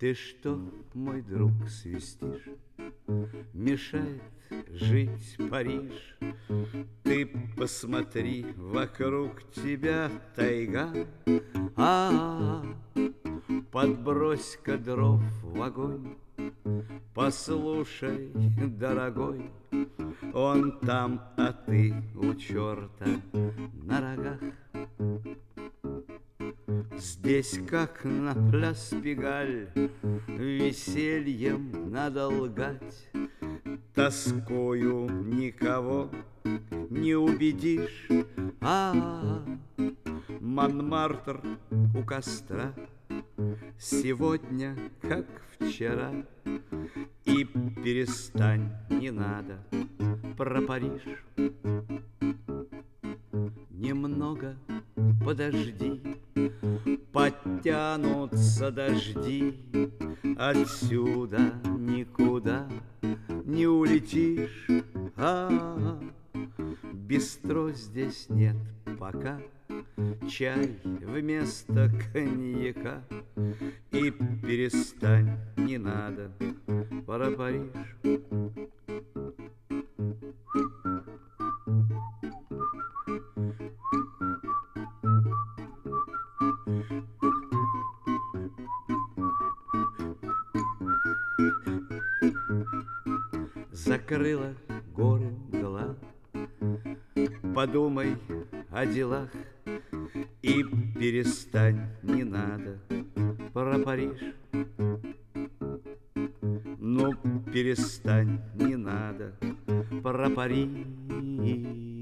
Ты что, мой друг, свистишь? Мешает жить Париж. Ты посмотри, вокруг тебя тайга. Подбрось-ка дров в огонь. Послушай, дорогой, он там, а ты у черта на рогах. Здесь, как на пляс Пегаль, весельем надо лгать. Тоскою никого не убедишь. Монмартр у костра сегодня, как вчера. И перестань, не надо про Париж. Немного подожди, подтянутся дожди. Отсюда никуда не улетишь. Бистро здесь нет пока, чай вместо коньяка. И перестань, не надо про Париж. Закрыла горы мгла. Подумай о делах и перестань, не надо про Париж. Ну, перестань, не надо про Париж.